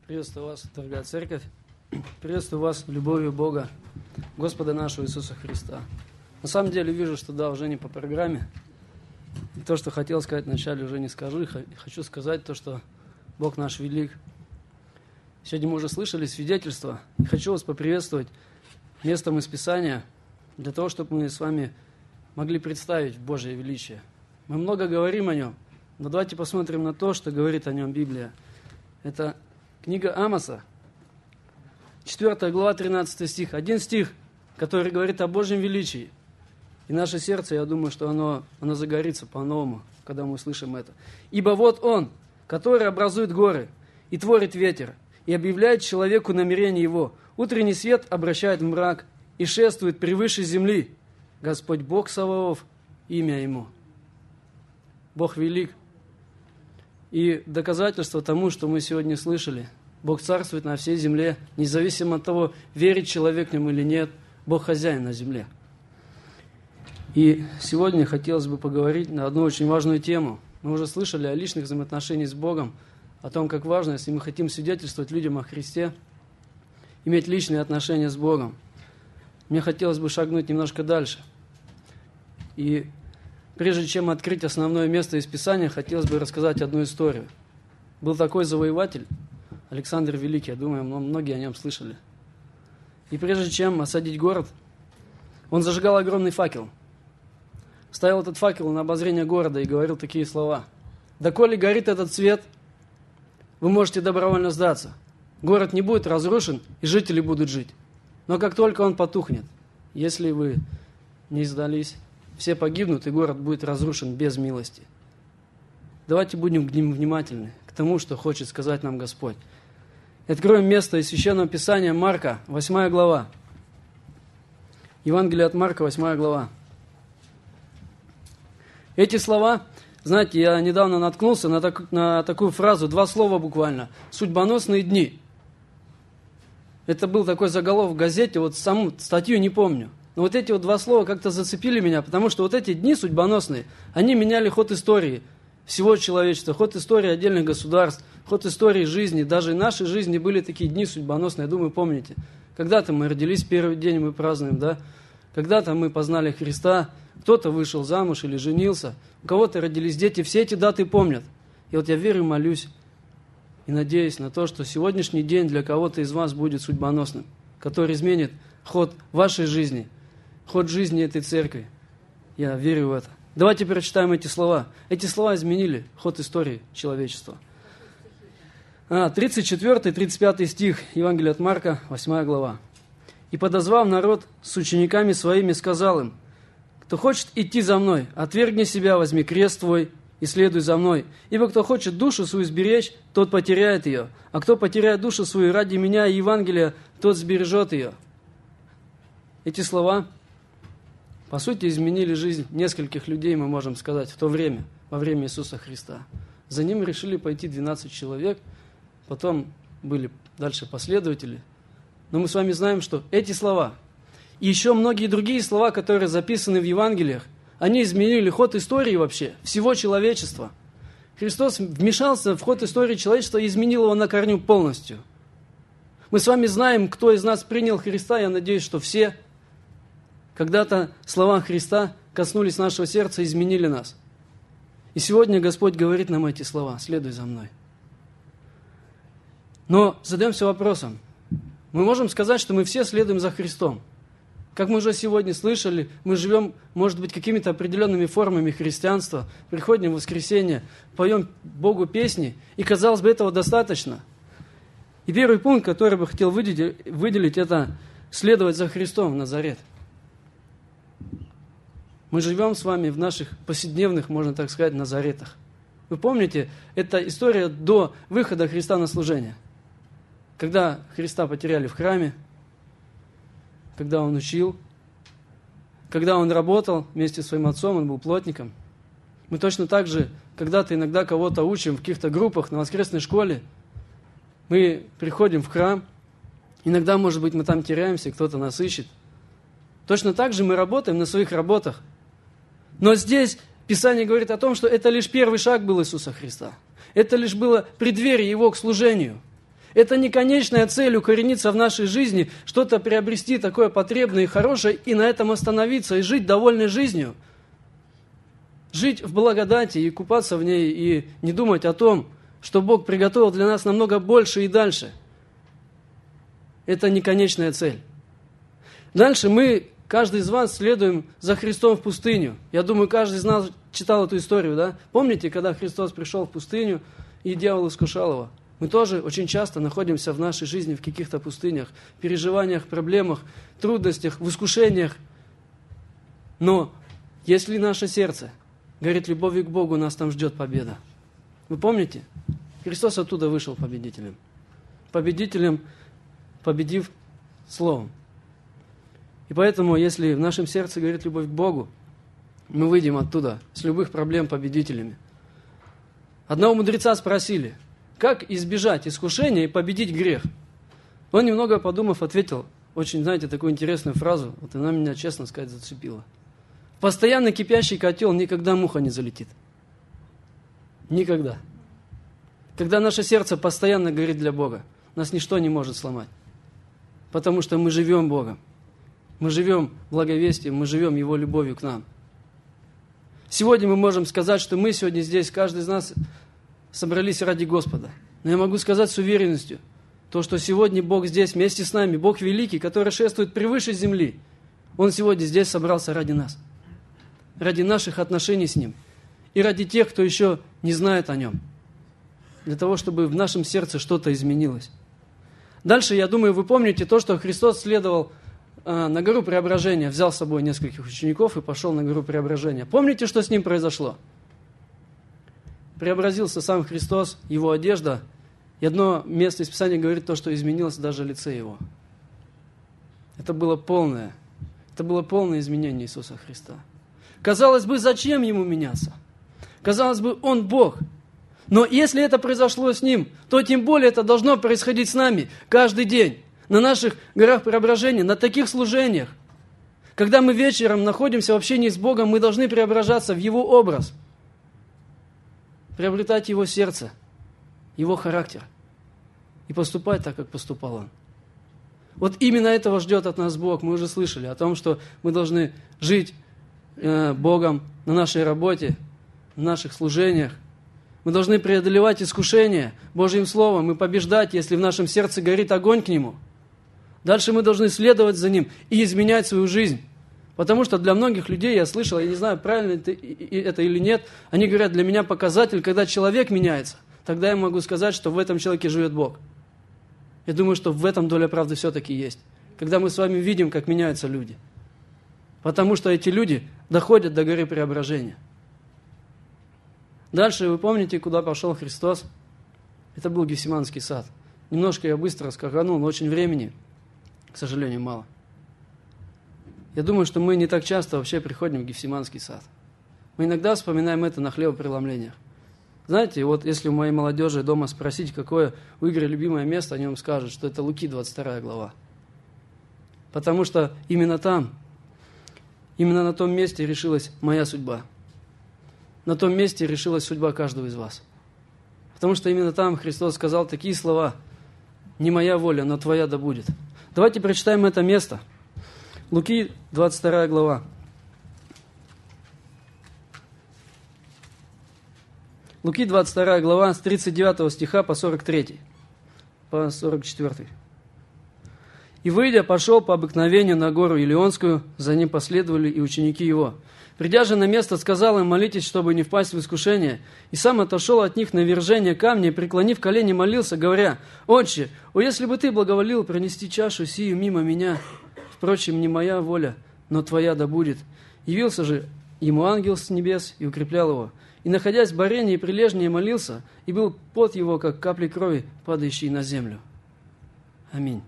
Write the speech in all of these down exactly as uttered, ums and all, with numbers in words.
Приветствую вас, дорогая церковь. Приветствую вас любовью Бога, Господа нашего Иисуса Христа. На самом деле вижу, что да, уже не по программе. И то, что хотел сказать вначале, уже не скажу. И хочу сказать то, что Бог наш велик. Сегодня мы уже слышали свидетельство. И хочу вас поприветствовать местом из Писания, для того, чтобы мы с вами могли представить Божие величие. Мы много говорим о Нем, но давайте посмотрим на то, что говорит о Нем Библия. Это книга Амоса, четвёртая глава, тринадцатый стих. Один стих, который говорит о Божьем величии. И наше сердце, я думаю, что оно, оно загорится по-новому, когда мы услышим это. «Ибо вот Он, который образует горы и творит ветер, и объявляет человеку намерение его. Утренний свет обращает в мрак и шествует превыше земли. Господь Бог Саваоф, имя Ему». Бог велик. И доказательство тому, что мы сегодня слышали, Бог царствует на всей земле, независимо от того, верит человек в Нем или нет, Бог хозяин на земле. И сегодня хотелось бы поговорить на одну очень важную тему. Мы уже слышали о личных взаимоотношениях с Богом, о том, как важно, если мы хотим свидетельствовать людям о Христе, иметь личные отношения с Богом. Мне хотелось бы шагнуть немножко дальше. И прежде чем открыть основное место из Писания, хотелось бы рассказать одну историю. Был такой завоеватель, Александр Великий, я думаю, многие о нем слышали. И прежде чем осадить город, он зажигал огромный факел. Ставил этот факел на обозрение города и говорил такие слова. «Доколе горит этот свет, вы можете добровольно сдаться. Город не будет разрушен, и жители будут жить. Но как только он потухнет, если вы не сдались, все погибнут, и город будет разрушен без милости». Давайте будем к ним внимательны, к тому, что хочет сказать нам Господь. Откроем место из Священного Писания Марка, восьмая глава. Евангелие от Марка, восьмая глава. Эти слова, знаете, я недавно наткнулся на, так, на такую фразу, два слова буквально. «Судьбоносные дни». Это был такой заголовок в газете, вот саму статью не помню. Но вот эти вот два слова как-то зацепили меня, потому что вот эти дни судьбоносные, они меняли ход истории всего человечества, ход истории отдельных государств, ход истории жизни. Даже в нашей жизни были такие дни судьбоносные, я думаю, помните. Когда-то мы родились, первый день мы празднуем, да? Когда-то мы познали Христа, кто-то вышел замуж или женился, у кого-то родились дети, все эти даты помнят. И вот я верю, молюсь и надеюсь на то, что сегодняшний день для кого-то из вас будет судьбоносным, который изменит ход вашей жизни, ход жизни этой церкви. Я верю в это. Давайте прочитаем эти слова. Эти слова изменили ход истории человечества. А, тридцать четвёртый тридцать пятый стих, Евангелие от Марка, восьмая глава. «И, подозвав народ с учениками своими, сказал им: кто хочет идти за мной, отвергни себя, возьми крест твой и следуй за мной. Ибо кто хочет душу свою сберечь, тот потеряет ее. А кто потеряет душу свою ради меня и Евангелия, тот сбережет ее». Эти слова, по сути, изменили жизнь нескольких людей, мы можем сказать, в то время, во время Иисуса Христа. За ним решили пойти двенадцать человек, потом были дальше последователи. Но мы с вами знаем, что эти слова и еще многие другие слова, которые записаны в Евангелиях, они изменили ход истории вообще, всего человечества. Христос вмешался в ход истории человечества и изменил его на корню полностью. Мы с вами знаем, кто из нас принял Христа, я надеюсь, что все. Когда-то слова Христа коснулись нашего сердца и изменили нас. И сегодня Господь говорит нам эти слова: «Следуй за мной». Но задаемся вопросом. Мы можем сказать, что мы все следуем за Христом. Как мы уже сегодня слышали, мы живем, может быть, какими-то определенными формами христианства, приходим в воскресенье, поем Богу песни, и, казалось бы, этого достаточно. И первый пункт, который бы хотел выделить, выделить, это следовать за Христом в Назарет. Мы живем с вами в наших повседневных, можно так сказать, Назаретах. Вы помните, это история до выхода Христа на служение. Когда Христа потеряли в храме, когда Он учил, когда Он работал вместе с Своим Отцом, Он был плотником. Мы точно так же когда-то иногда кого-то учим в каких-то группах на воскресной школе. Мы приходим в храм, иногда, может быть, мы там теряемся, кто-то нас ищет. Точно так же мы работаем на своих работах. Но здесь Писание говорит о том, что это лишь первый шаг был Иисуса Христа. Это лишь было преддверие Его к служению. Это не конечная цель укорениться в нашей жизни, что-то приобрести такое потребное и хорошее, и на этом остановиться, и жить довольной жизнью. Жить в благодати и купаться в ней, и не думать о том, что Бог приготовил для нас намного больше и дальше. Это не конечная цель. Дальше мы, каждый из вас, следуем за Христом в пустыню. Я думаю, каждый из нас читал эту историю, да? Помните, когда Христос пришел в пустыню, и дьявол искушал его? Мы тоже очень часто находимся в нашей жизни в каких-то пустынях, переживаниях, проблемах, трудностях, в искушениях. Но если наше сердце горит любовью к Богу, нас там ждет победа. Вы помните? Христос оттуда вышел победителем. Победителем, победив Словом. И поэтому, если в нашем сердце горит любовь к Богу, мы выйдем оттуда с любых проблем победителями. Одного мудреца спросили, как избежать искушения и победить грех? Он, немного подумав, ответил очень, знаете, такую интересную фразу, вот она меня, честно сказать, зацепила. В постоянно кипящий котел никогда муха не залетит. Никогда. Когда наше сердце постоянно горит для Бога, нас ничто не может сломать. Потому что мы живем Богом. Мы живем благовестием, мы живем Его любовью к нам. Сегодня мы можем сказать, что мы сегодня здесь, каждый из нас собрались ради Господа. Но я могу сказать с уверенностью, то, что сегодня Бог здесь вместе с нами, Бог великий, который шествует превыше земли, Он сегодня здесь собрался ради нас, ради наших отношений с Ним и ради тех, кто еще не знает о Нем, для того, чтобы в нашем сердце что-то изменилось. Дальше, я думаю, вы помните то, что Христос следовал э, на гору Преображения, взял с собой нескольких учеников и пошел на гору Преображения. Помните, что с Ним произошло? Преобразился сам Христос, Его одежда, и одно место из Писания говорит то, что изменилось даже лице Его. Это было полное, это было полное изменение Иисуса Христа. Казалось бы, зачем Ему меняться? Казалось бы, Он Бог. Но если это произошло с Ним, то тем более это должно происходить с нами каждый день, на наших горах Преображения, на таких служениях. Когда мы вечером находимся в общении с Богом, мы должны преображаться в Его образ, приобретать Его сердце, Его характер и поступать так, как поступал Он. Вот именно этого ждет от нас Бог. Мы уже слышали о том, что мы должны жить э, Богом на нашей работе, в наших служениях. Мы должны преодолевать искушения Божьим Словом и побеждать, если в нашем сердце горит огонь к Нему. Дальше мы должны следовать за Ним и изменять свою жизнь. Потому что для многих людей, я слышал, я не знаю, правильно это, это или нет, они говорят, для меня показатель, когда человек меняется, тогда я могу сказать, что в этом человеке живет Бог. Я думаю, что в этом доля правды все-таки есть. Когда мы с вами видим, как меняются люди. Потому что эти люди доходят до горы Преображения. Дальше вы помните, куда пошел Христос? Это был Гефсиманский сад. Немножко я быстро скаканул, но очень времени, к сожалению, мало. Я думаю, что мы не так часто вообще приходим в Гефсиманский сад. Мы иногда вспоминаем это на хлебопреломлениях. Знаете, вот если у моей молодежи дома спросить, какое у Игоря любимое место, они вам скажут, что это Луки, двадцать вторая глава. Потому что именно там, именно на том месте решилась моя судьба. На том месте решилась судьба каждого из вас. Потому что именно там Христос сказал такие слова: «Не моя воля, но твоя да будет». Давайте прочитаем это место. Луки, двадцать вторая глава. Луки, двадцать вторая глава, с тридцать девятого стиха по сорок третий, по сорок четвёртый. «И, выйдя, пошел по обыкновению на гору Илионскую, за ним последовали и ученики его. Придя же на место, сказал им: молитесь, чтобы не впасть в искушение. И сам отошел от них на вержение камня, и, преклонив колени, молился, говоря: Отче, о, если бы ты благоволил пронести чашу сию мимо меня, впрочем, не моя воля, но твоя да будет. Явился же ему ангел с небес и укреплял его. И, находясь в борении и прилежнее, молился, и был пот его, как капли крови, падающие на землю». Аминь.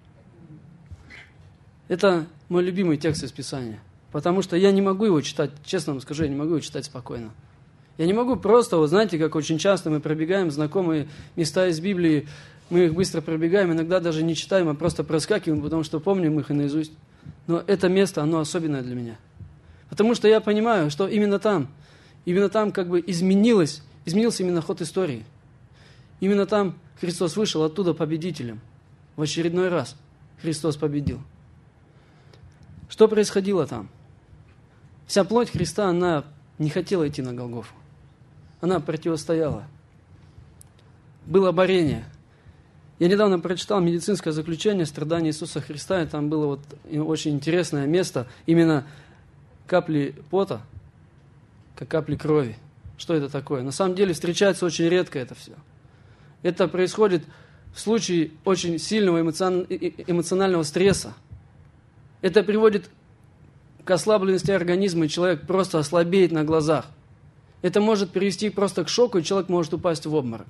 Это мой любимый текст из Писания. Потому что я не могу его читать, честно вам скажу, я не могу его читать спокойно. Я не могу просто, вот знаете, как очень часто мы пробегаем знакомые места из Библии, мы их быстро пробегаем, иногда даже не читаем, а просто проскакиваем, потому что помним их и наизусть. Но это место, оно особенное для меня. Потому что я понимаю, что именно там, именно там как бы изменилось, изменился именно ход истории. Именно там Христос вышел оттуда победителем. В очередной раз Христос победил. Что происходило там? Вся плоть Христа, она не хотела идти на Голгофу. Она противостояла. Было борение. Я недавно прочитал медицинское заключение страдания Иисуса Христа, и там было вот очень интересное место, именно капли пота, как капли крови. Что это такое? На самом деле встречается очень редко это все. Это происходит в случае очень сильного эмоционального стресса. Это приводит к ослабленности организма, и человек просто ослабеет на глазах. Это может привести просто к шоку, и человек может упасть в обморок.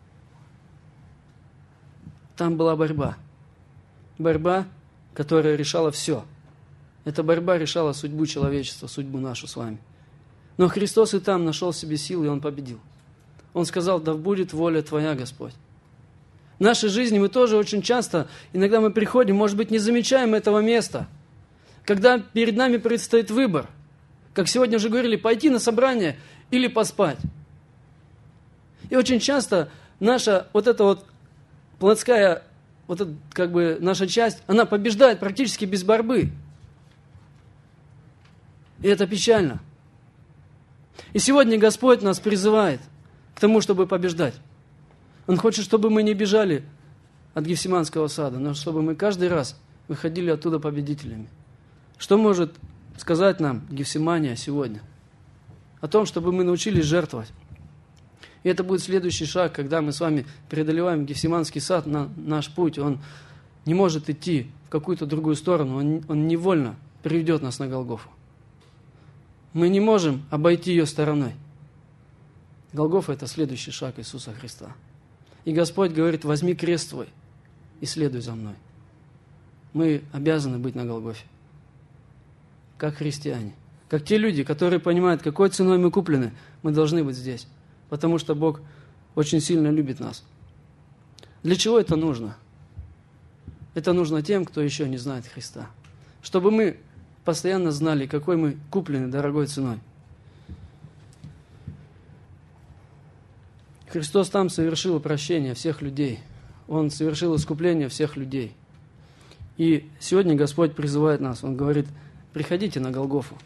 Там была борьба. Борьба, которая решала все. Эта борьба решала судьбу человечества, судьбу нашу с вами. Но Христос и там нашел в себе силы, и Он победил. Он сказал: да будет воля Твоя, Господь. В нашей жизни мы тоже очень часто, иногда мы приходим, может быть, не замечаем этого места, когда перед нами предстоит выбор. Как сегодня уже говорили, пойти на собрание или поспать. И очень часто наша вот эта вот плотская, вот эта, как бы, наша часть, она побеждает практически без борьбы. И это печально. И сегодня Господь нас призывает к тому, чтобы побеждать. Он хочет, чтобы мы не бежали от Гефсиманского сада, но чтобы мы каждый раз выходили оттуда победителями. Что может сказать нам Гефсимания сегодня? О том, чтобы мы научились жертвовать. И это будет следующий шаг, когда мы с вами преодолеваем Гефсиманский сад, на наш путь. Он не может идти в какую-то другую сторону, он, он невольно приведет нас на Голгофу. Мы не можем обойти ее стороной. Голгофа – это следующий шаг Иисуса Христа. И Господь говорит: возьми крест твой и следуй за мной. Мы обязаны быть на Голгофе, как христиане. Как те люди, которые понимают, какой ценой мы куплены, мы должны быть здесь. Потому что Бог очень сильно любит нас. Для чего это нужно? Это нужно тем, кто еще не знает Христа. Чтобы мы постоянно знали, какой мы куплены дорогой ценой. Христос там совершил прощение всех людей. Он совершил искупление всех людей. И сегодня Господь призывает нас. Он говорит: приходите на Голгофу.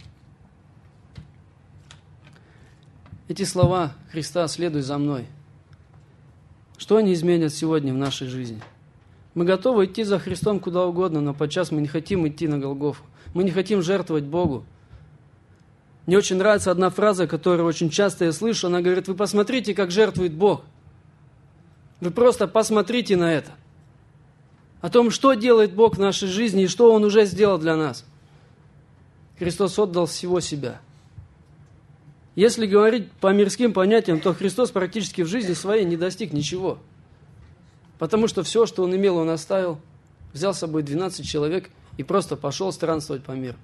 Эти слова Христа: следуй за мной. Что они изменят сегодня в нашей жизни? Мы готовы идти за Христом куда угодно, но подчас мы не хотим идти на Голгофу. Мы не хотим жертвовать Богу. Мне очень нравится одна фраза, которую очень часто я слышу. Она говорит: вы посмотрите, как жертвует Бог. Вы просто посмотрите на это. О том, что делает Бог в нашей жизни и что Он уже сделал для нас. Христос отдал всего себя. Если говорить по мирским понятиям, то Христос практически в жизни своей не достиг ничего. Потому что все, что Он имел, Он оставил. Взял с собой двенадцать человек и просто пошел странствовать по миру.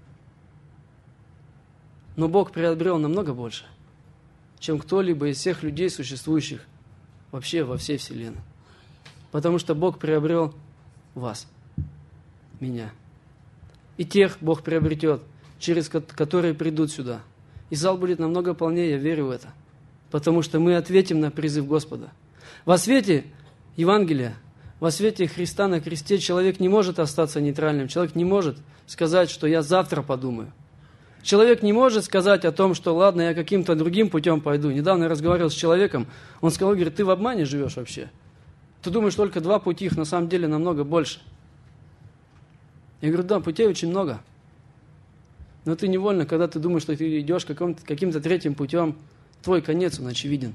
Но Бог приобрел намного больше, чем кто-либо из всех людей, существующих вообще во всей вселенной. Потому что Бог приобрел вас, меня. И тех Бог приобретет, через которые придут сюда. И зал будет намного полнее, я верю в это. Потому что мы ответим на призыв Господа. Во свете Евангелия, во свете Христа на кресте человек не может остаться нейтральным. Человек не может сказать, что я завтра подумаю. Человек не может сказать о том, что ладно, я каким-то другим путем пойду. Недавно я разговаривал с человеком, он сказал, говорит: ты в обмане живешь вообще. Ты думаешь, только два пути, их на самом деле намного больше. Я говорю: да, путей очень много. Но ты невольно, когда ты думаешь, что ты идешь каким-то, каким-то третьим путем, твой конец, он очевиден.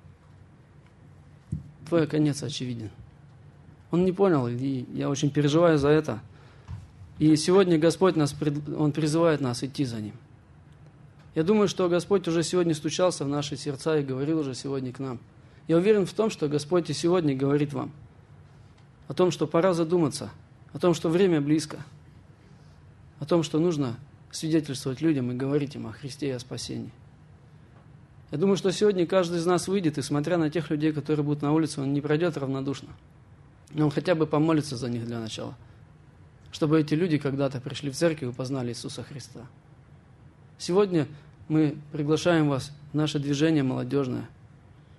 Твой конец очевиден. Он не понял, и я очень переживаю за это. И сегодня Господь нас, Он призывает нас идти за Ним. Я думаю, что Господь уже сегодня стучался в наши сердца и говорил уже сегодня к нам. Я уверен в том, что Господь и сегодня говорит вам о том, что пора задуматься, о том, что время близко, о том, что нужно свидетельствовать людям и говорить им о Христе и о спасении. Я думаю, что сегодня каждый из нас выйдет, и смотря на тех людей, которые будут на улице, он не пройдет равнодушно. Но он хотя бы помолится за них для начала, чтобы эти люди когда-то пришли в церковь и познали Иисуса Христа. Сегодня мы приглашаем вас в наше движение молодежное.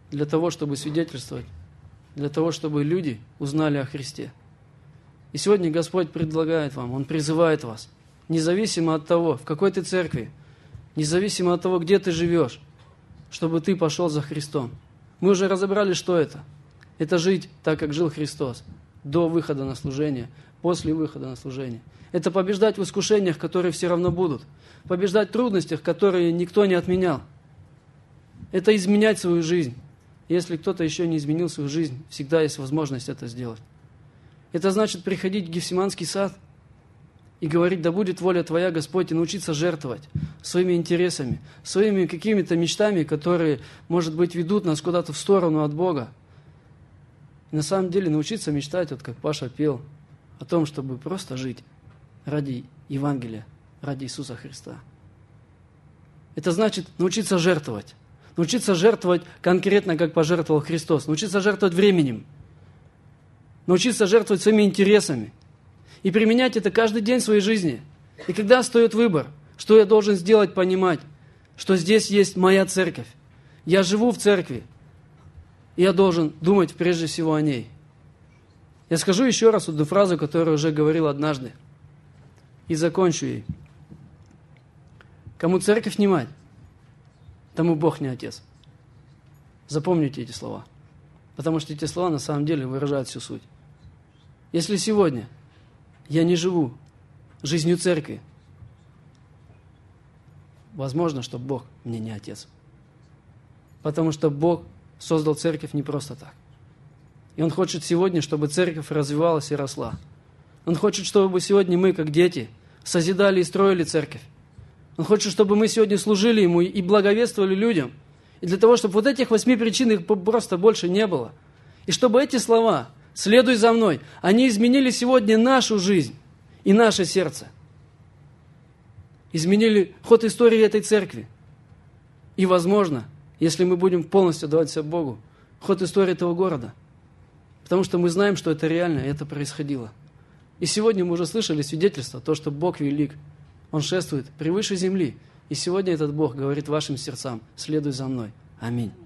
для того, чтобы свидетельствовать, для того, чтобы люди узнали о Христе. И сегодня Господь предлагает вам, Он призывает вас, независимо от того, в какой ты церкви, независимо от того, где ты живешь, чтобы ты пошел за Христом. Мы уже разобрали, что это. Это жить так, как жил Христос, до выхода на служение, после выхода на служение. Это побеждать в искушениях, которые все равно будут. Побеждать в трудностях, которые никто не отменял. Это изменять свою жизнь. Если кто-то еще не изменил свою жизнь, всегда есть возможность это сделать. Это значит приходить в Гефсиманский сад и говорить: да будет воля Твоя, Господь, и научиться жертвовать своими интересами, своими какими-то мечтами, которые, может быть, ведут нас куда-то в сторону от Бога. И на самом деле научиться мечтать, вот как Паша пел, о том, чтобы просто жить ради Евангелия, ради Иисуса Христа. Это значит научиться жертвовать. Научиться жертвовать конкретно, как пожертвовал Христос. Научиться жертвовать временем. Научиться жертвовать своими интересами. И применять это каждый день в своей жизни. И когда встает выбор, что я должен сделать, понимать, что здесь есть моя церковь. Я живу в церкви. И я должен думать прежде всего о ней. Я скажу еще раз одну фразу, которую уже говорил однажды. И закончу ей. Кому церковь не мать, тому Бог не отец. Запомните эти слова. Потому что эти слова на самом деле выражают всю суть. Если сегодня я не живу жизнью церкви, возможно, что Бог мне не отец. Потому что Бог создал церковь не просто так. И Он хочет сегодня, чтобы церковь развивалась и росла. Он хочет, чтобы сегодня мы, как дети, созидали и строили церковь. Он хочет, чтобы мы сегодня служили Ему и благовествовали людям. И для того, чтобы вот этих восьми причин их просто больше не было. И чтобы эти слова «следуй за мной», они изменили сегодня нашу жизнь и наше сердце. Изменили ход истории этой церкви. И, возможно, если мы будем полностью отдавать себя Богу, ход истории этого города. Потому что мы знаем, что это реально, и это происходило. И сегодня мы уже слышали свидетельство, то, что Бог велик. Он шествует превыше земли. И сегодня этот Бог говорит вашим сердцам: следуй за мной. Аминь.